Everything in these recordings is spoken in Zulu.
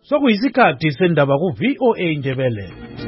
Sokuyisikhathi sendaba ku VOA Indebele.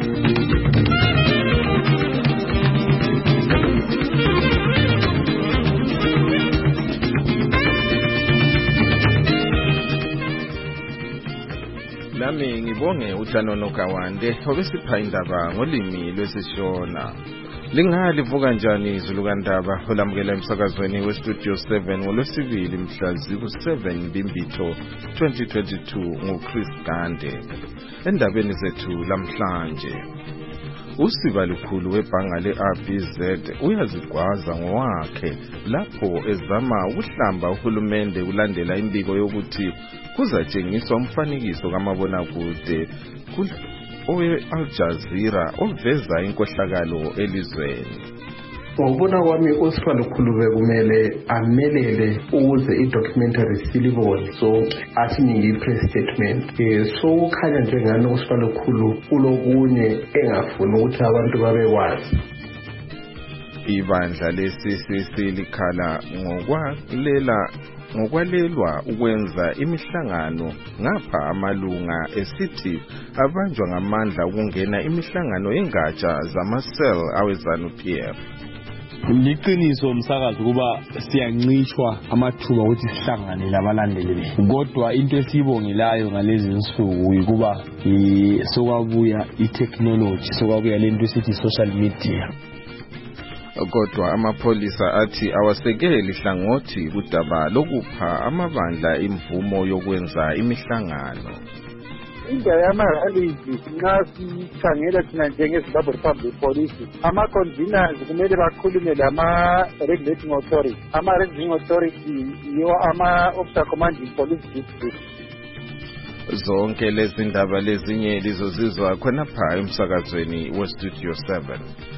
Nami ngibonge uThanono Kawande obesipha indaba ngolimi lwesiShona. Lingalivuka kanjani izulu kaNdaba olamukela emsakazweni weStudio 7 ngolwesibili mhla zi-7 Mbimbitho 2022 nguChris Gande. Endabeni zethu lamhlanje, usiba lukhulu webhanga le-RBZ uyazigwaza ngowakhe lapho ezama ukuhlamba uhulumende kulandela imbiko yokuthi kuzatshengiswa umfanekiso kamabonakude owe-Al Jazeera oveza inkohlakalo elizweni. Ngokubona kwami usiba lukhulu bekumele amelele ukuze i-documentary silibone sonke asinike i-press statement. So ukhanya njengani usiba lukhulu kulokunye engafuni ukuthi abantu babekwazi. Ibandla le-CCC likhala ngokwalelwa ukwenza imihlangano ngapha amalunga esithi abanjwa ngamandla ukungena imihlangano yengatsha zama-cell awezanu-PF. Liqiniso umsakazo kuba siyancishwa amathuba ukuthi sihlangane labalandeli kodwa into esibongelayo ngalezi insuku ukuba sokwabuya i-technology, sokwabuya lento esithi social media. Kodwa amapholisa athi awasekeli hlangothi kudaba lokupha amabandla imvumo yokwenza imihlangano. Indaba yama-rallies nxa sikhangela thina njengeZimbabwe Republic Police, ama-conveners kumele bakhulume lama-regulating authority. Ama-regulating authority yiwo ama-officer commanding police district. Zonke lezi ndaba lezinye lizozizwa khonapha emsakazweni weStudio 7.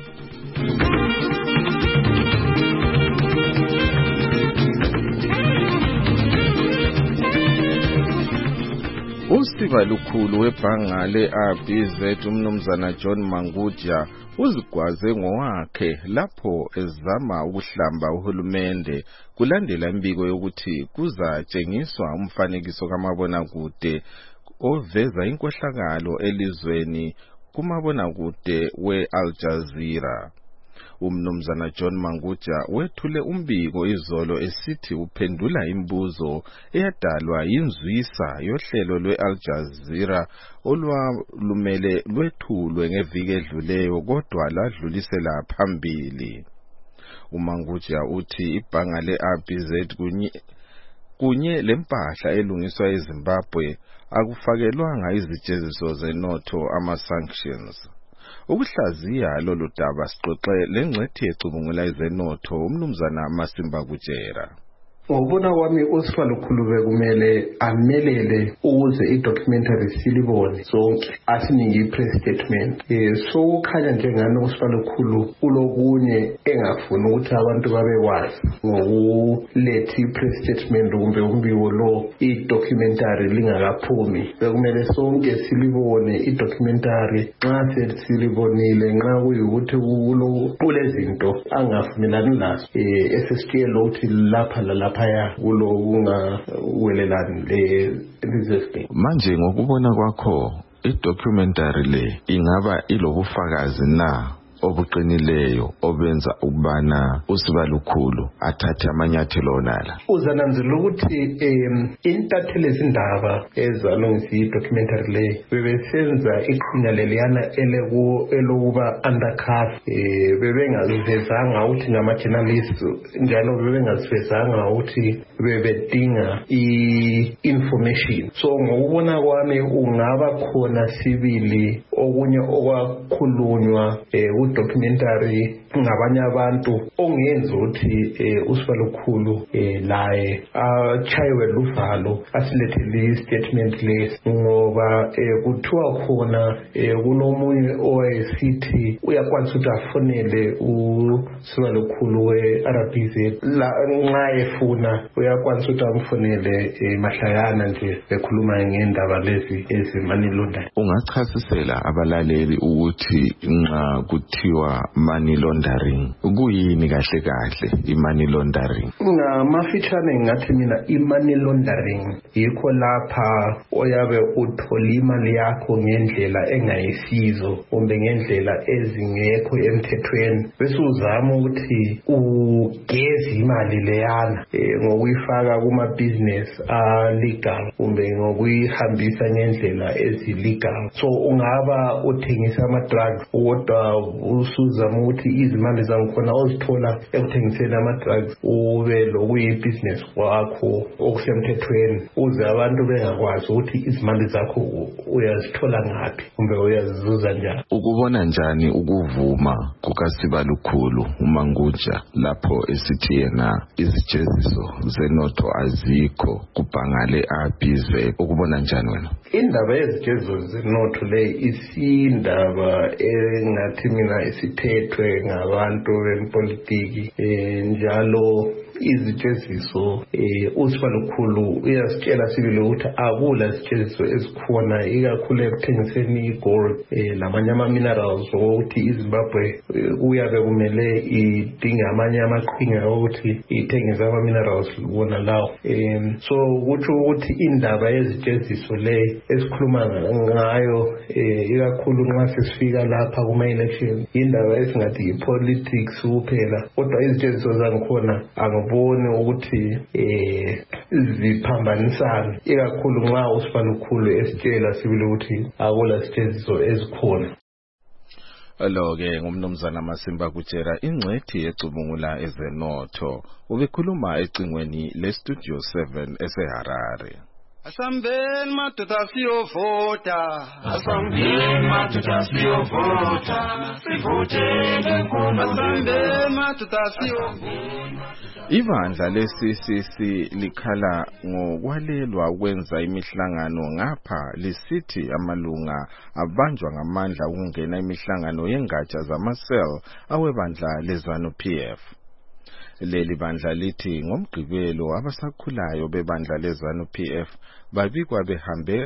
Usiba lukhulu webhanga le-RBZ umnumzana John Manguja uzigwaze ngowakhe lapho ezama ukuhlamba uhulumende kulandela imbiko yokuthi kuzatshengiswa umfanekiso kamabonakude oveza inkohlakalo elizweni kumabonakude we-Al Jazeera. Umnumzana John Manguja wethule umbiko izolo esithi uphendula imbuzo eyadalwa yinzwisa yohlelo lwe-Al Jazeera olwalumele lwethulwe ngeviki edluleyo kodwa ladlulisela phambili. uManguja uthi ibhanga le-RBZ kunye lempahla elungiswa eZimbabwe akufakelwanga izijeziso zenotho ama-sanctions. Ukuhlaziya lolu daba sixoxe lengcethi ecubungula izenotho umnumzana Masimba Kutshera. Ngokubona kwami usiba lukhulu bekumele amelele ukuze i-documentary silibone sonke asinike i-press statement. So ukhanya njengani usiba lukhulu kulokunye engafuni ukuthi abantu babekwazi ngokuletha i-press statement kumbe umbiko lo i-documentary lingakaphumi. Bekumele sonke silibone i-documentary, nxa sesilibonile nxa kuyukuthi kulezinto angavumelani lazo esesitshiyela ukuthi lapha lalapha phaya kulo ungawelelani le manje. Ngokubona kwakho i-documentary le ingaba ilobufakazi na obuqinileyo obenza ukubana usiba lukhulu athathe amanyathelo onala? Uzananzela ukuthi intatheli zindaba ezalungisa i-documentary le bebesenza iqhinya leliyana elokuba undercover. Bebengazivezanga ukuthi ngama-journalist njalo bebengazivezanga ukuthi bebedinga i-information. So ngokubona kwami ungaba khona sibili okunye okwakhulunywa documentary ngabanye abantu ongenza ukuthi usiba lukhulu laye achaywe luvalo asilethele statement lesi ngoba kuthiwa khona kunomunye owayesithi uyakwanisa ukuthi afonele usiba lukhulu we-RBZ nxa efuna uyakwanisa ukuthi amfonele mahlayana nje bekhuluma ngendaba lezi ezimanilonda. Ungachasisela abalaleli ukuthi nxa kuthi kuthiwa money laundering. Kuyini kahle kahle i-money laundering? Ngamafitshane ngathi mina i-money laundering yikho lapha oyabe uthola imali yakho ngendlela engayisizo kumbe ngendlela ezingekho emthethweni bese uzama ukuthi ugeze imali leyana ngokuyifaka kuma-business legal kumbe ngokuyihambisa ngendlela ezi-legal. So ungaba uthengisa ama-drugs kodwa usuzama ukuthi izimali zangikhona ozithola ekuthengiseni ama-drugs ube lokuyi-business kwakho okusemthethweni uze abantu bengakwazi ukuthi izimali zakho uyazithola ngaphi kumbe uyazizuza njani. Ukubona njani ukuvuma kukaSibalukhulu uManguja lapho esithi yena izijeziso zenotho azikho kubhangale abhize? Ukubona njani wena? Indaba yezijeziso zenotho le isindaba engathi mina isiphethwe ngabantu bempolitiki njalo izijeziso uSibalukhulu uyasitshela sibili ukuthi akula zijeziso ezikhona ikakhulu ekuthengiseni igold lamanye ama-minerals ukuthi iZimbabwe uyabe kumele idinge amanye amaqhinga ukuthi ithengise ama-minerals wona lawo. So kutsho ukuthi indaba yezijeziso le esikhuluma ngayo ikakhulu nxa sesifika lapha kuma-election indaba esingathi yi-politics kuphela kodwa izijeziso zangikhona angiboni ukuthi ziphambanisana ikakhulu nxa uSibalukhulu esitshela sibili ukuthi akula zijeziso ezikhona. Lo-ke ngumnumzana Masimba Kutshera ingcwethi ecubungula ezenotho ubekhuluma ecingweni leStudio 7 eseHarare. Asambeni madoda siyovota, asambeni madoda siyovota, sivotele nkuma, asambeni madoda siyovota. Ibandla le-CCC likhala ngokwalelwa ukwenza imihlangano ngapha lisithi amalunga abanjwa ngamandla ukungena imihlangano yengatsha zama-cell awebandla leZANU-PF. Leli bandla lithi ngomgqibelo abasakhulayo bebandla leZANU-PF babikwa behambe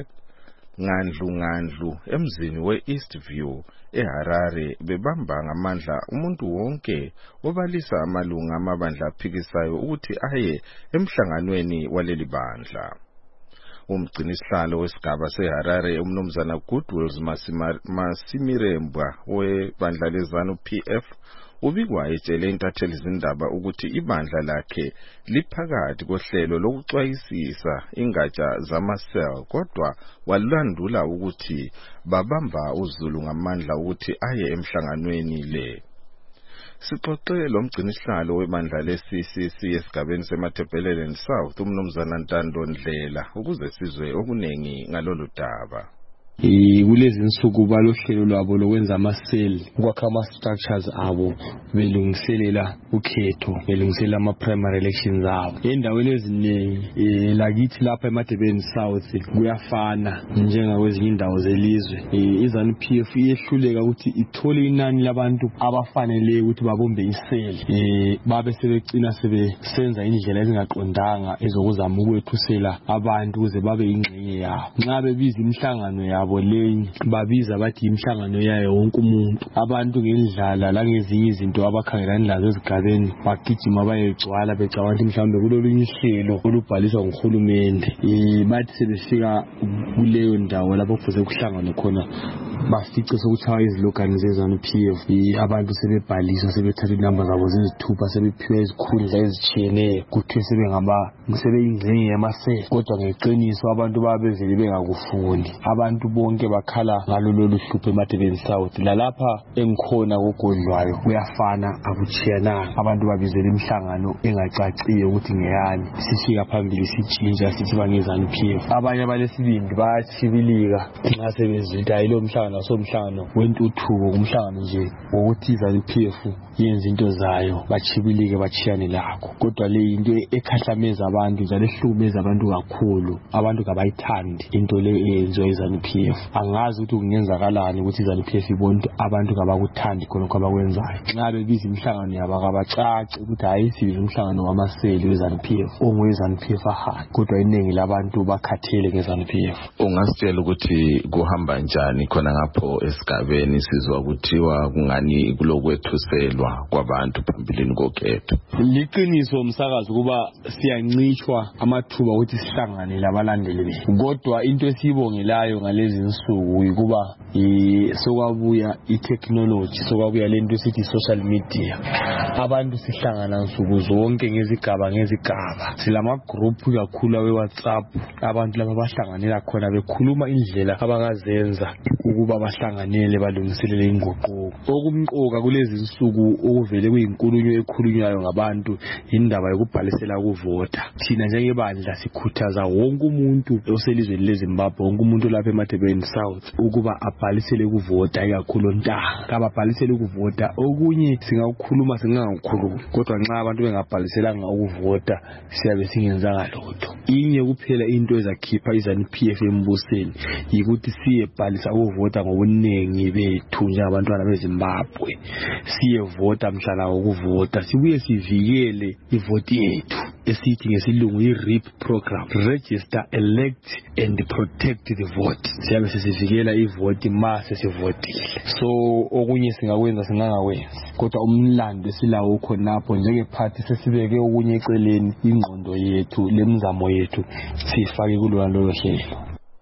ngandlu emzini we-Eastview eHarare bebamba ngamandla umuntu wonke obalisa amalunga amabandla aphikisayo ukuthi aye emhlanganweni waleli bandla. Umgcinisihlalo wesigaba seHarare umnumzana Goodwill Masimirembwa webandla leZANU-PF ubikwa etshele intatheli zindaba ukuthi ibandla lakhe liphakathi kohlelo lokuxwayisisa ingatsha zama-cell kodwa walandula ukuthi babamba uZulu ngamandla ukuthi aye emhlanganweni le. Sixoxe lo mgcinisihlalo webandla le-CCC esigabeni seMatabeleland South umnumzana Ntando Ndlela ukuze sizwe okunengi ngalolu daba. Kulezi insuku balohlelo lwabo lokwenza ama-cell ukwakha ama-structures abo belungiselela ukhetho belungiselela ama-primary elections abo endaweni eziningi lakithi lapha eMatabeleland South kuyafana njengakwezinye indawo zelizwe. iZANU-PF iyehluleka ukuthi ithole inani labantu abafanele ukuthi babombe i-cell babe sebecina sebesenza indlela ezingaqondanga ezokuzama ukwethusela abantu ukuze babe ingxenye yabo. Nxa bebiza imihlangano yabo leyi babiza bathi imhlangano yayo wonke umuntu abantu ngendlala langezinye izinto abakhangelana lazo ezigabeni bagijima bayegcwala becabanga mhlawumbe kulolunye ihlelo olubhaliswa nguhulumende. Bathi sebefika kuleyo ndawo lapho kufuze kuhlangane khona bafice sokuthaya izilogani zeZANU-PF abantu sebebhalisa sebethatha inamba zabo zezithupha sebephiwa izikhundla ezitshiyeneyo kuthiwe sebeyingxenye yama-cell kodwa ngeqiniso abantu babezele bengakufuni. Abantu bonke bakhala ngalo lolu hlupho eMatabeleland South lalapha engikhona kogodlwayo kuyafana akuchiyananga. Abantu babizela imihlangano engacaciyo ukuthi ngeyani sifika phambili sitshintsha sithi bangeZANU-PF. Abanye abalesibindi bayachibilika nxa sebezwita yilo mhlangano somhlangano wentuthuko kumhlangano nje wokuthi iZANU-PF yenza into zayo bachibilike bachiyane lakho. Kodwa le into ekhahlameza abantu njalo ehlukumeza abantu kakhulu. Abantu kabayithandi into le eyenziwa iZANU-PF. Angazi ukuthi kungenzakalani ukuthi iZANU-PF ibone abantu kabakuthandi khonokho abakwenzayo. Nxa bebiza imihlangano yabo akabacaci ukuthi hayi sibiza umhlangano wama-cell weZANU-PF ongoweZANU-PF ahayi kodwa iningi labantu bakhathele ngeZANU-PF. Ungasitshela ukuthi kuhamba njani khona ngapho esigabeni sizwa kuthiwa kungani kulokwethuselwa kwabantu phambilini kokhetho. Liqiniso umsakazi kuba siyancishwa amathuba ukuthi sihlangane labalandeli bethu. Kodwa into esibongelayo ngalezi insuku ukuba sokwabuya itechnology, sokwabuya lento esithi social media. Abantu sihlangana nsuku zonke ngezigaba. Silama group kakhulu awe WhatsApp. Abantu laba bahlanganela khona bekhuluma indlela abangazenza ukuba bahlanganele balungiselele inguquko. Okumqoka kulezi insuku okuvele kuyinkulunywe ekhulunywayo ngabantu indaba yokubhalisela ukuvota. Thina njengebandla sikhuthaza wonke umuntu oselizweni leZimbabwe, wonke umuntu lapha eMatabeleland South ukuba abhalisele ukuvota, ikakhulu Ntanga. Ababhalisele ukuvota. Okunye singakukhuluma singangakukhulumi. Kodwa nxa abantu bengabhaliselanga ukuvota siyabe singenzanga lutho. Inye kuphela into ezakhipha iZANU-PF embusweni yikuthi siyebhalisa ukuvota ngobunengi bethu njengabantwana beZimbabwe. Siyevota mhlala ukuvota. Sibuye sivikele ivoti yethu esithi ngesilungu i-REAP program, register, elect and protect the vote. Siyabe sisivikela ivoti mase sivotile. So okunye singakwenza singangakwenza. Kodwa umlando esilawo ukhonapho njengephathi sesibeke okunye eceleni ingqondo yethu lemizamo yethu sifake kulolu hlelo.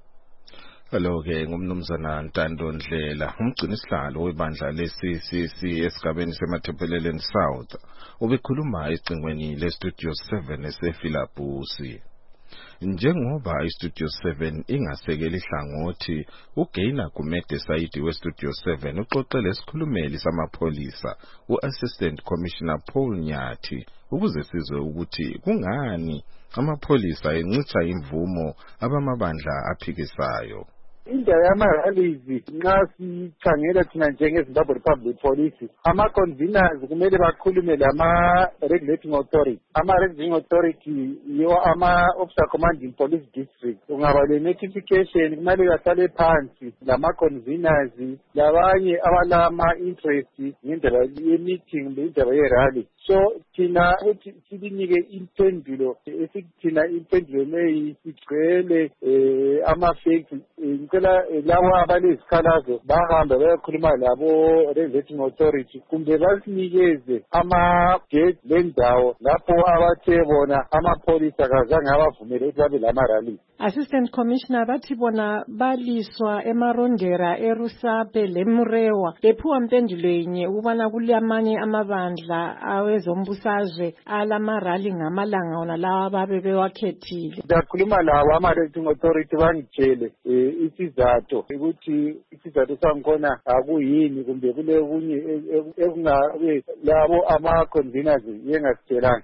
Hello ke ngumnumzana Ntando Ndlela, umgcinisihlalo webandla le-CCC esigabeni seMatabeleland South. Ubekhuluma ecingweni le-Studio 7 eseFilabusi. Njengoba iStudio 7 ingasekeli hlangothi, uGainer Gumede Saidi weStudio 7 uxoxele isikhulumeli samapholisa u-Assistant Commissioner Paul Nyathi ukuze sizwe ukuthi kungani amapholisa encitha imvumo abamabandla aphikisayo. Indawo yamaralizi nxa sikhangela thina njengeZimbabwe Republic Police, ama-conveners kumele bakhulume lama-regulating authority. Ama-regulating authority yiwo ama-officer commanding police district. Ungaba le-notification kumele bahlale phansi lama-conveners labanye abalama-interest ngendaba ye-meeting kumbe indaba ye-rally. So thina ukuthi silinike impendulo esithina impendulo leyi igcwele ama-facts. Ngicela labo abalezikhalazo bahambe bayokhuluma labo regulating authority kumbe basinikeze ama-gate lendawo lapho abathe bona amapholisa kazange abavumele ukuthi babe lama-rally. Assistant Commissioner bathi bona baliswa emarondera eRusape leMrewa bephuwa impendulo yenye ukubana kulamanye amabandla awezombusazwe alamarali ngamalanga wona lawa babe bewakhethile. Ndakhuluma labo ama-regulating authority bangitshele isizathu ukuthi isizathu sangikhona akuyini kumbe kule kunye ekungabe labo ama-conveners yengasitshelanga.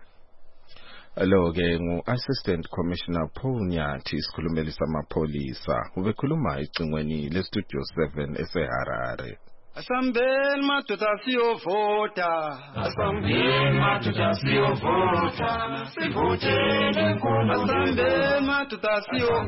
Hello ke ngu-Assistant Commissioner Paul Nyathi isikhulumeli samapholisa ubekhuluma ecingweni le-Studio 7 eseHarare. Asambeni madoda siyovota, asambeni madoda siyovota, sivotele nkulu. Asambeni madoda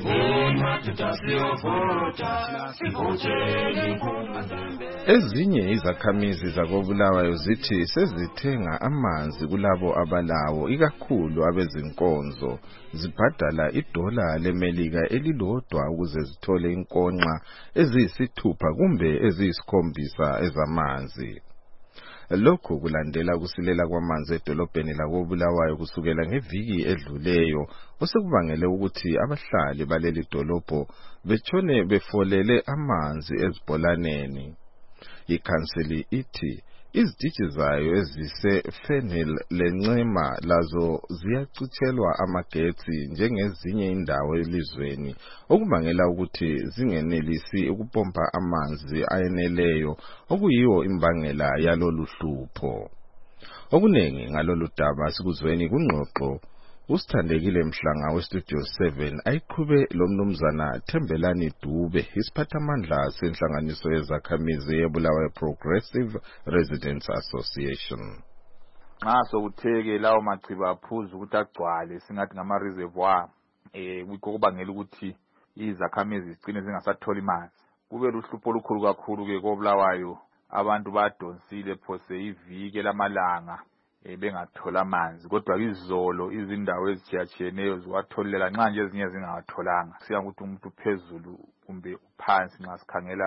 siyovota, sivotele nkulu. Ezinye izakhamizi zakoBulawayo zithi sezithenga amanzi kulabo abalawo, ikakhulu abezinkonzo, zibhadala $1 leMelika elilodwa ukuze zithole inkonxa eziyisithupha kumbe eziyisikhombiso ezamanzi. Lokhu kulandela kusilela kwamanzi edolobheni lakoBulawayo kusukela ngeviki edluleyo, osekubangele ukuthi abahlali baleli dolobho betshone befolele amanzi ezibholaneni. Ikhansili ithi izitshi zayo ezise-Fernhill leNcema lazo ziyachithelwa amagetsi njengezinye indawo elizweni, okubangela ukuthi zingenelisi ukupompa amanzi ayeneleyo, okuyiwo imbangela yalolu hlupho. Okuningi ngalolu daba sikuzweni kungxoxo usithandekile Mhlanga weStudio 7 ayiqhube lo mnumzana Thembelani Dube, isiphathamandla senhlanganiso yezakhamizi yeBulawayo Progressive Residents Association. Nxa sokutheke lawo machiba aphuzu ukuthi agcwale singathi ngama-reservoir kubangela ukuthi izakhamizi zigcine zingasatholi manzi. Kube luhlupho olukhulu kakhulu-ke koBulawayo, abantu badonsile phose iviki lamalanga bengathola amanzi, kodwa izolo izindawo ezitshiyatshiyeneyo ziwatholela nxa nje ezinye zingawatholanga. Siya ukuthi umuntu phezulu kumbe phansi nxa sikhangela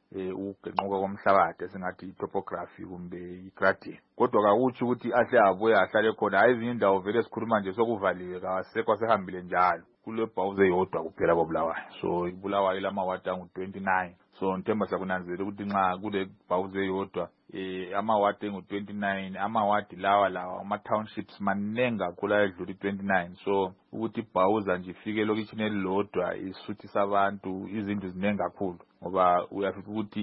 ukugenquka komhlabathi esingathi i-topography kumbe i-gradient. Kodwa kakutsho ukuthi ahle abuye ahlale khona. Hayi ezinye indawo vele sikhuluma nje sokuvaliwe kawasekho sehambile njalo. Kule Bhawuze eyodwa kuphela koBulawayo. So iBulawayo lamawadi angu-29. So ngithemba siyakunanzelela ukuthi nxa kule Bhawuze eyodwa amawadi engu-29, amawadi lawa ama-townships manengi kakhulu ayedlula i-29. So ukuthi iBhawuza nje ifike elokishini elilodwa isuthisa abantu, izindlu zinengi kakhulu. Ngoba uyafika ukuthi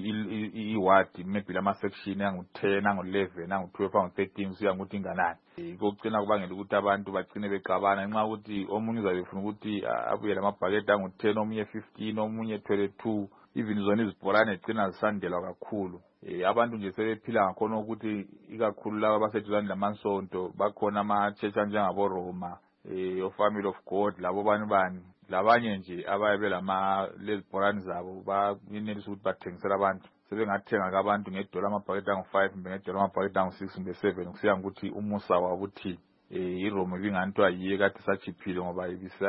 iwadi maybe lama-section angu-10, angu-11, angu-12, angu-13 kusiya ngokuthi inganani. Kokugcina kubangela ukuthi abantu bagcine bexabana nxa ukuthi omunye uzabe efuna ukuthi abuye lamabhakede angu-10, omunye 15, omunye 22. Even zona izibholane egcina zisandelwa kakhulu. Abantu nje sebephila ngakhona ukuthi ikakhulu laba abaseduzane lamansonto bakhona ama-church anjengabo Roma, o-Family of God, labo bani labanye nje abaye lezibholane zabo bayenelisa ukuthi bathengisela abantu. Sebengathenga abantu ngedola amabhakede angu-5 kumbe ngedola amabhakede angu-6 kumbe 7 kusiya ngokuthi umusa wabo uthini. iRoma ibinganto ayiye kade sachiphile ngoba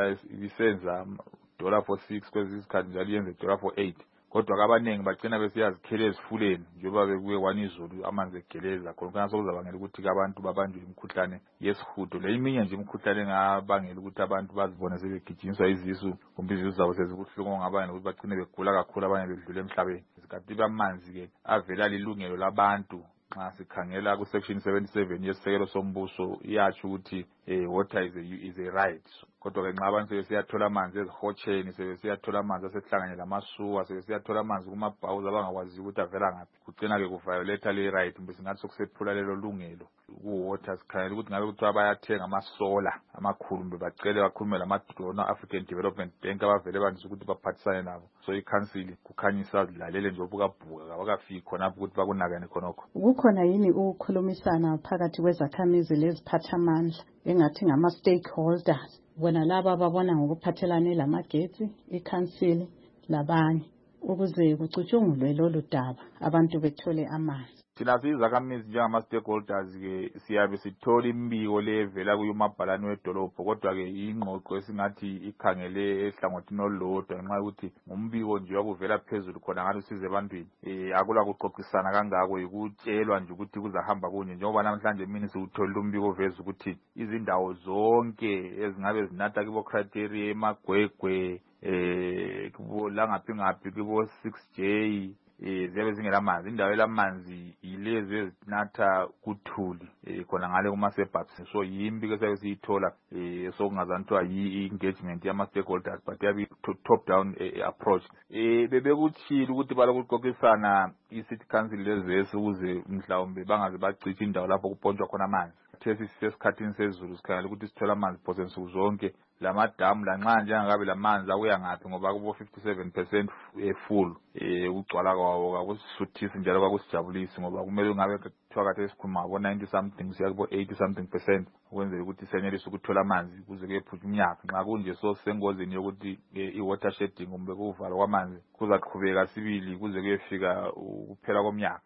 ibisenza $4 for 6 kwezinye izikhathi njalo yenze $4 for 8. Kodwa abaningi bagcina besiyazikhela ezifuleni njengoba bekuye kwanizulu amanzi egeleza khona kana sokuzabangela ukuthi abantu babanjwe imikhuhlane yesihudo. Le iminye nje imikhuhlane engabangela ukuthi abantu bazibone sebegijinyiswa izisu kumbe izisu zabo sezibuhlungu ngabanye ukuthi bagcine begula kakhulu abanye bedlula emhlabeni. Isikhathi amanzi ke avela lilungelo labantu. Nxa sikhangela ku section 77 yesisekelo sombuso iyatsho ukuthi water is a right. Kodwa ke nxa abantu sebesiyathola amanzi ezihotsheni, sebesiyathola amanzi asehlangane lamasuwa, sebesiyathola amanzi kumaBhawuze abangakwazi ukuthi avela ngaphi, kugcina ke kuviolate le right kumbe singathi sokusephula lelo lungelo ku-water. Sikhangela ukuthi ngabe kuthiwa bayathenga amasola amakhulu kumbe bacele bakhulume lamadonor African Development Bank abavele bandise ukuthi baphathisane nabo. So ikhansili kukhanyisa zilalele nje obukabhuka abakafiki khonapho ukuthi bakunakane khonokho. Kukhona yini ukukhulumisana phakathi kwezakhamizi leziphathamandla engathi ngama-stakeholders bona laba ababona ngokuphathelane lamagetsi, ikhansili labanye ukuze kucutshungulwe lolu daba abantu bethole amanzi? Thina sizakhamizi njengama-stakeholders ke siyabe sithola imbiko levela kuyumabhalane wedolobho, kodwa ke ingqoqo esingathi ikhangele ehlangothini olulodwa ngenxa yokuthi ngumbiko nje wabuvela phezulu khona ngathi usize ebantwini. Akula kuxoxisana kangako, yikutshelwa nje ukuthi kuzahamba kunye njengoba namhlanje mina siwutholile umbiko oveza ukuthi izindawo zonke ezingabe zinatha kibo criteria emagwegwe kubo langaphi kibo 6J ziyabe zingela manzi. Indawo elamanzi yilezi ezinatha kuthuli khona ngale kuma-suburbs. So yimbi ke sabe siyithola sokungazanthwa yi-engagement yama-stakeholders but yabe top down approach. Bebekuthile ukuthi balokuxoxisana i-city council lezesi ukuze mhlawumbe bangaze bacithi indawo lapho kupontshwa khona amanzi. Thesi sisesikhathini sezulu sikhangela ukuthi sithola amanzi phose nsuku zonke. Lamadamu lanxa njengakabe lamanzi akuya ngaphi ngoba kubo 57% full. Ukugcwala kwawo kakusisuthisi njalo kakusijabulisi ngoba kumele ungabe kuthiwa kade esikhuluma ngabo 90 something siya kubo 80 something% ukwenzela ukuthi senelise ukuthola amanzi kuze kuyephutha umnyaka. Nxa kunje so sengozini yokuthi i-water shedding kumbe kuvalwa kwamanzi kuzaqhubeka sibili kuze kuyefika ukuphela komnyaka.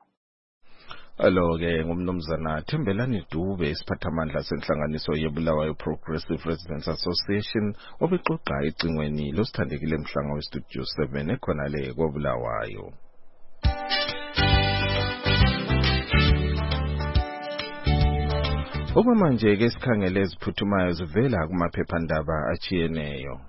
Alo-ke ngumnumzana Thembelani Dube, isiphathamandla senhlanganiso yeBulawayo Progressive Residents Association, obexoxa ecingweni losithandekile mhlanga westudio 7 ekhona le koBulawayo. Okwamanje ke sikhangele eziphuthumayo zivela kumaphephandaba achiyeneyo.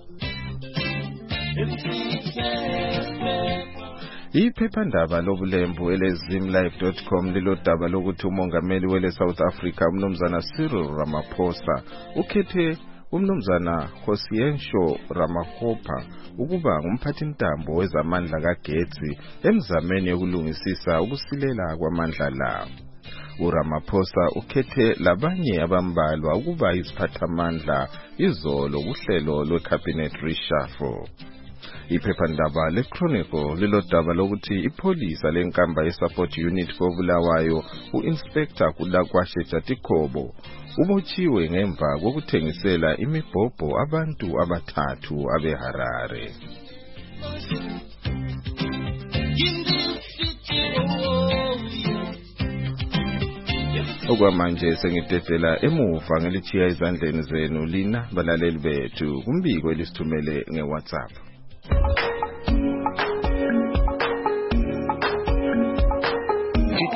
Iphephandaba lobulembu elezimlive.com lilodaba lokuthi umongameli wele South Africa umnumzana Cyril Ramaphosa ukhethe umnumzana Hosiensho Ramaphosa ukuba ngumphathintambo wezamandla kagetsi emzameni yokulungisisa ukusilela kwamandla la. uRamaphosa ukhethe labanye abambalwa ukuba iziphathamandla izolo kuhlelo lwecabinet reshuffle. Iphephandaba leChronicle lilodaba lokuthi ipolisa lenkamba yesupport unit koBulawayo uInspector Kulakwashe Jatikhobo ubotshiwe ngemva kokuthengisela imibhobho abantu abathathu abeHarare. Okwamanje sengidedela emuva ngelichiya izandleni zenu lina balaleli bethu kumbiko elisithumele ngeWhatsApp.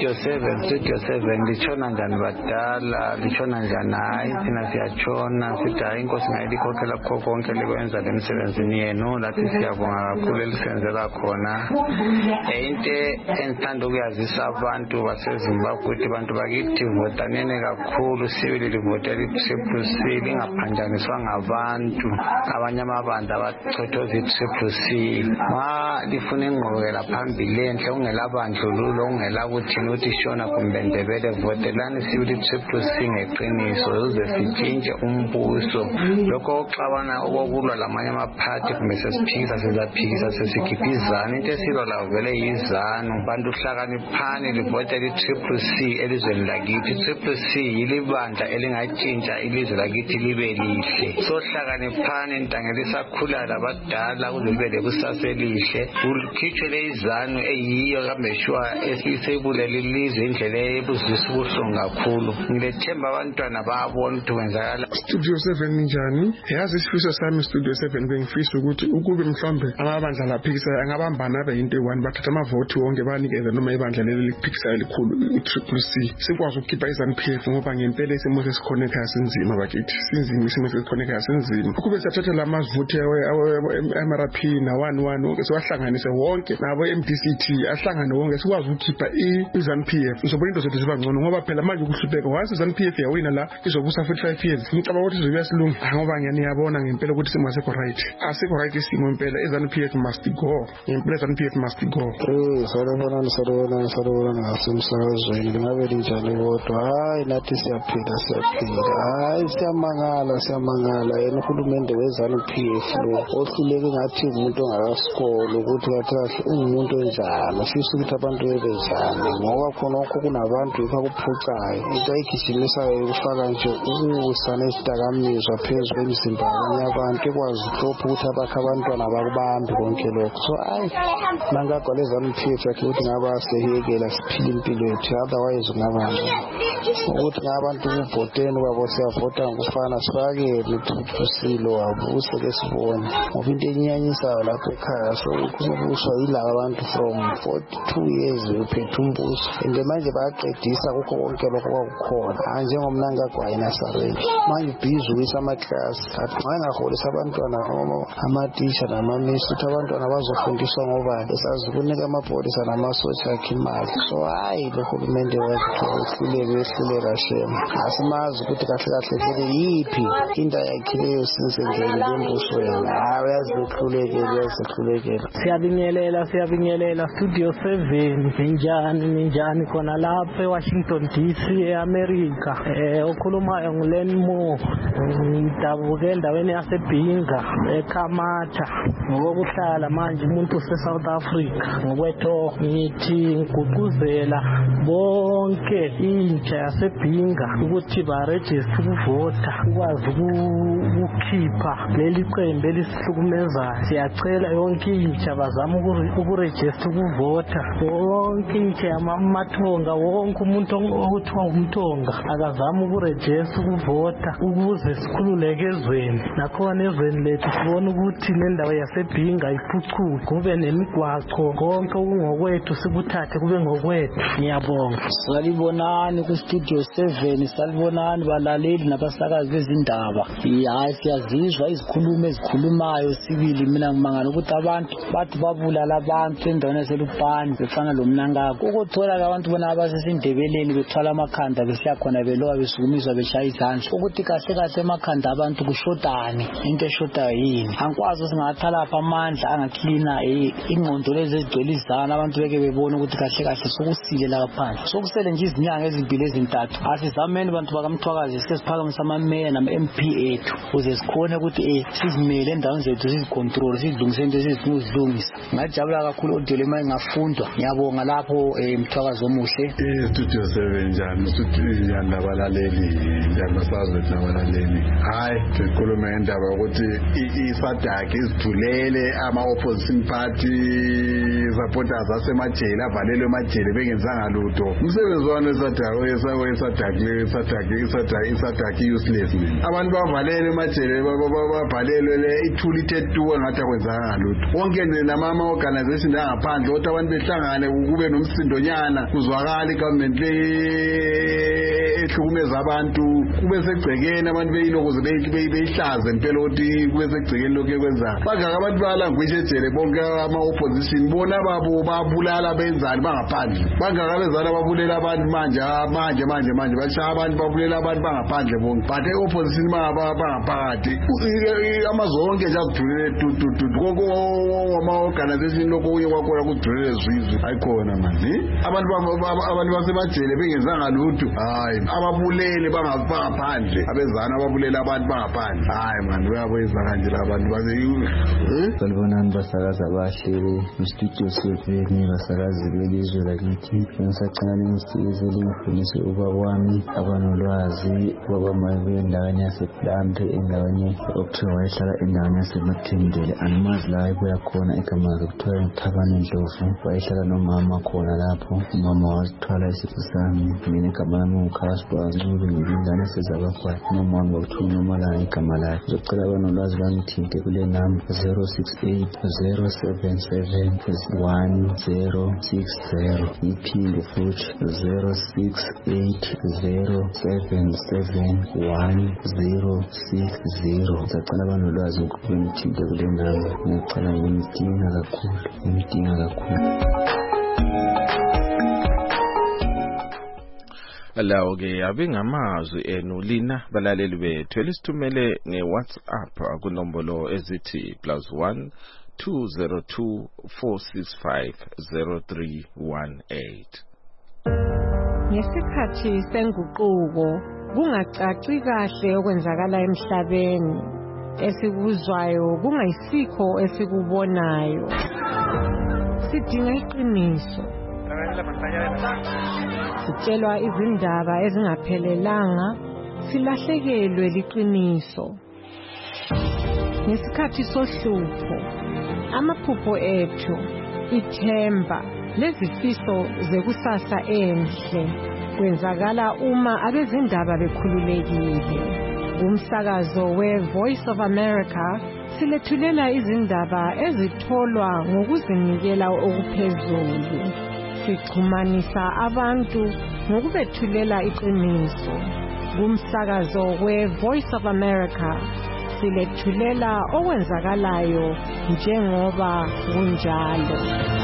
Studio 7 litshona njani badala litshona njani hayi thina siyatshona sithi hayi inkosi ngayikhokhela kukho konke likwenza lemsebenzini yenu lathi siyabonga kakhulu elisenzela khona into endithanda ukuyazisa abantu baseZimbabwe ukuthi abantu bakithi votaneni kakhulu sibili livotela i-Triple-C lingaphanjaniswa ngabantu abanye amabandla abachothoza i-Triple-C ma lifuna ingqubekela phambili enhle ungelabandlululo ungelakuthini ukuthi shona kumbe ndebele votelani sibili i-Triple-C ngeqiniso uze sitshintshe umbuso lokho oxabana okulwa lamanye amaphathi kumbe sesiphikisa sizaphikisa sesikhipha into esilwa lawo vele yizanu bantu hlakaniphani livotela i-Triple-C elizweni lakithi i-Triple-C yilibandla elingatshintsha ilizwe lakithi libe lihle so hlakaniphani ntangela isakhula labadala kuze kube lekusasa elihle kukhitshwe lezanu eyiyo kambeshwa esisebulele ilizwe indlela ebuzisa ubuhlungu kakhulu ngilethemba abantwana babona ukuthi kwenzakala. Studio 7 njani yazi isifiso sami Studio 7 bengifisa ukuthi ukube mhlawumbe amabandla laphikisayo angabambana abe into eyi-1 bathatha amavoti wonke banikeze noma ibandla leli liphikisayo likhulu i-Triple-C sikwazi ukukhipha i-ZANU-PF ngoba ngempela isimo sesikhona ekhaya sinzima bakithi sinzima isimo sesikhona ekhaya sinzima ukube siyathatha la mavoti MRP na-1 wonke siwahlanganise wonke nabo MDCT ahlangane wonke sikwazi ukukhipha i-ZANU-PF ngizoba into zethu ziba ngcono ngoba phela manje ukuhlupheka once i-ZANU-PF yawina la izobusa 45 years ngicabanga ukuthi izobuya silungu ngoba ngiyabona ngempela ukuthi isimo asikho right isimo impela i-ZANU-PF must go impela i-ZANU-PF must go. Salubona ngasemsakazweni lingabe linjani kodwa hayi nathi siyaphila hayi siyamangala yena uhulumende we-ZANU-PF lo ohluleke ngathi umuntu ongakasikolo ukuthi kahle ungumuntu onjalo sifisa ukuthi abantu bebenjani ngoba khonokho kunabantu yikho kuphucayo into ayigijimisayo ukufaka nje ukusa nesidakamizwa phezu kwemizimba yabanye abantu ekwazi uhlopha ukuthi abakhe abantwana bakubambi konke lokho so hayi mangagwale ZANU-PF yakhe ukuthi ngaba sehekela siphile impilo yethu otherwise ngabanje ukuthi ngabantu kubhoteni kwabo siyavota ngokufana sifakele uTriple-C lo wabuse ke sibone ngoba into enyanyisayo lapha ekhaya so ukubuswa yilabo abantu from 42 years uphethe umbuso and manje bayaqedisa kukho konke lokho kwakukhona njengomnangagwayi nasareni manje busy with ama-class ngaholisa abantwana amatisha namamisi ukuthi abantwana bazofundiswa ngoba esazi kunika amapolisa namasotsha akhe imali so hayi lo hulumende wehluleka shema asimazi ukuthi kahle vele yiphi into ayakhileyo sinsengeni lembuso yena uyazihlulekela. Siyabingelela Studio 7 ninjani khona lapha eWashington DC eAmerica okhulumayo nguLen Moore ngidabuke endaweni yaseBhinga eKhamata ngokuhlala manje umuntu useSouth Africa ngokwetho ngithi ngigqugquzela bonke intsha yaseBhinga ukuthi baregister ukuvota ukwazi ukukhipha leli qembu elisihlukumezayo siyacela yonke intsha bazama ukuregister ukuvota wonke intsha yamathonga wonke umuntu okuthiwa umthonga akazama ukuregister ukuvota ukuze sikhululeke ezweni nakhona ezweni lethu sibona ukuthi nendawo yaseBhinga iphucuke kube nemigwaqo konke okungokwethu sikuthathe kube ngokwethu. Ngiyabonga. Salibonani ku Studio 7 salibonani balaleli nabasakazi bezindaba hayi siyazizwa izikhulumo ezikhulumayo sibili mina ngimangala ukuthi abantu bathi babulala abantu endaweni yaseLupane befana lomnangako ukuthola abantu bona abasesindebeleni bethwala amakhanda besiya khona belowa besukumizwa beshaya izandla ukuthi kahle emakhanda abantu kushotani into eshotayo yini angikwazi singathala lapha amandla angaklina ingqondo lezi ezigcwele izana abantu beke bebona ukuthi kahle sokusile la phansi sokusele nje izinyanga ezimbili ezintathu asizameni abantu bakamthwakazi sike siphakamisa ama-mayor nama-MP ethu ukuze sikhone ukuthi sizimele endaweni zethu sizicontrol sizilungise into ezizilungisa ngajabula kakhulu audio lema ingafundwa ngiyabonga lapho Mthwakazi omuhle. Studio 7 njani nabalaleli njani basazi nabalaleli hayi sikhuluma ngendaba ukuthi isadaki izivulele ama-opposition party supporters asemajele avalelwe emajele bengenzanga lutho umsebenzi wani isadaki useless abantu bavalelwe emajele bavalelwe le ithuli ithethuwe ngathi akwenzanga lutho wonke nama-organization angaphandle ukuthi abantu behlangane kube nomsindonyana kancanyana kuzwakala igovernment ehlukumeza abantu kube segcekeni abantu beyilokuze beyihlaze impela ukuthi kube segcekeni lokho ekwenza bangaka abantu balangwishe ejele bonke ama-opposition bona babo babulala benzani bangaphandle bangaka bezana babulela abantu manje bashaya abantu babulela abantu bangaphandle bonke but i-opposition bangaphakathi amazonke nje akudulele koko ama-organization lokho kunye kwakhona kudulele zwizwe ayikhona manje abantu basebajele bengenzanga lutho hayi ababulele bangaphandle abezana ababulela abantu bangaphandle hayi manje uyaboyeza kanje labantu salibonani basakaza abahleli istudio seveni basakazi belizwe lakithi ngisacela ningisize lingifundise ubaba wami abanolwazi babamabe endaweni yaseplante endaweni okuthiwa wayehlala endaweni yaseMathindele animazi la ebuya khona igama kuthiwa Thabane Ndlovu wayehlala nomama khona lapho umama wazithwala isifo sami mina igama lami nguKhaspa Ncube ngibingane sezabakhwa nomama wakuthiwa uNomalanga igama lakhe ngicela abanolwazi bangithinte kule namba 068077160 iphinde futhi 068077160 ngicela abanolwazi ukuthi ngithinte kule namba ngicela ngimdinga kakhulu lawo ke abengamazwi enu lina balaleli bethu elisithumele ngeWhatsApp kunombolo ezithi +1 202 465 0318. Ngesikhathi senguquko kungacaci kahle okwenzakala emhlabeni esikuzwayo kungayisikho esikubonayo sidinga iqiniso sitshelwa izindaba ezingaphelelanga silahlekelwe liqiniso ngesikhathi sohlupho amaphupho ethu ithemba lezifiso zekusasa enhle kwenzakala uma abezindaba bekhululekile umsakazo we-Voice of America silethulela izindaba ezitholwa ngokuzinikela okuphezulu sixhumanisa abantu ngokubethulela iqiniso kumsakazo we-Voice of America silethulela okwenzakalayo njengoba kunjalo.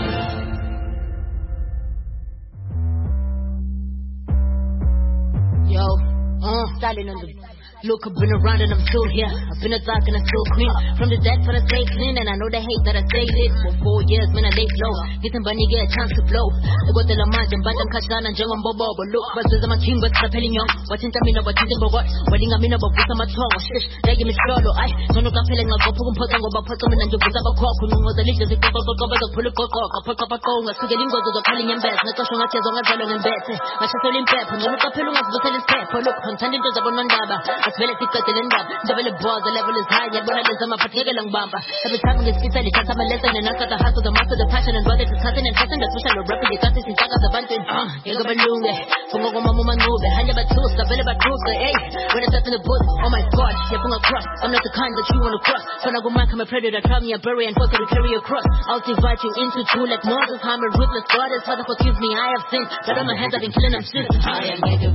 Yo, styling on the look, I've been around and I'm still here. I've been a dark and I'm still clean. From the dead, but I stay clean. And I know they hate that I stay lit. For 4 years, man, I laid low. Getting bunny, get a chance to blow. I got the lamage and bad and kashan and jam and bobo. But look, but I'm a king, but I'm telling you. Watching Tamina, watching the bogot. Wedding a minute, but put on my tongue. Shish, they give me solo. I don't know, I'm feeling like a put on about put on and you put up a cock. Who knows the league, the cock, pull a cock, a pull up a cock. I still getting go to the calling and best. Not showing a chance on a fellow and bet. I should tell him pep. And look up, look up, the telling pep. Look, I'm turning to the banana. I smell it, double the ball, the level is high, and when I listen, I'm a particular bumper. Every time we speak, I can't have a lesson, and I got the heart of the master, the passion, and brother, the cousin, and cousin, the social rap, the cousin, the cousin, the bunting. You got a balloon, from a woman move, I have a tooth, the belly, but truth, hey, when I step in the boot, oh my god, you're from a cross. I'm not the kind that you want to cross. So now go back, I'm a predator, try me a bury, and force to carry a cross. I'll divide you into two like Moses, I'm a ruthless goddess, Father, forgive me, I have sinned. But on my hands, I've been killing them shit. I am made of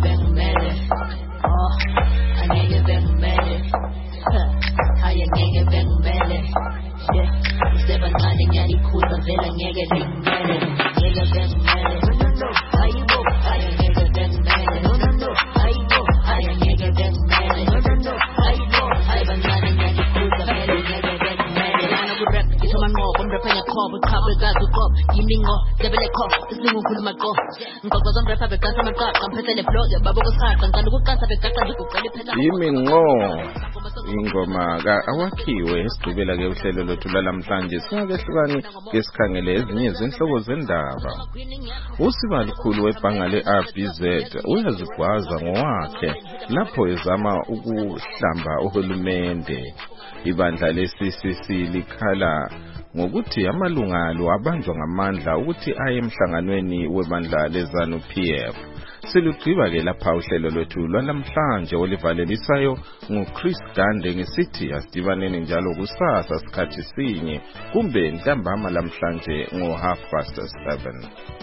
I need a better man. I need a better man. Yeah, step on my daddy, cool, the villain, nigga, they mad. Nigga, better man. No, I go, I need a better man. No, I go, I need a better man. No, I go, I have another daddy, cool, the villain, nigga, better man. I know rap, it's on my mob, I'm rapping a call, but cover guys who go, give me more, double a call, this thing will pull my go. Because I'm rapping, because I'm a god, I'm pressing the blood, the bubble was hard, and look at the cat, you could Imingo ingoma awakhiwe esigqibela ke uhlelo lwethu lalamhlanje singakehlukani ngesikhangele ezinye izinhlobo zendaba. Usiba likhulu webhanga le-RBZ uyazigwaza ngowakhe lapho ezama ukuhlamba uhulumende. Ibandla le-CCC likhala ngokuthi amalunga alo abanjwa ngamandla ukuthi aye emhlanganweni webandla leZANU-PF. Silugqiba ke lapha uhlelo lwethu lwalamhlanje olivalelisayo nguChris Gande ngesithi asidibaneni njalo kusasa sikhathi sinye kumbe ntambama lamhlanje ngo 7:30.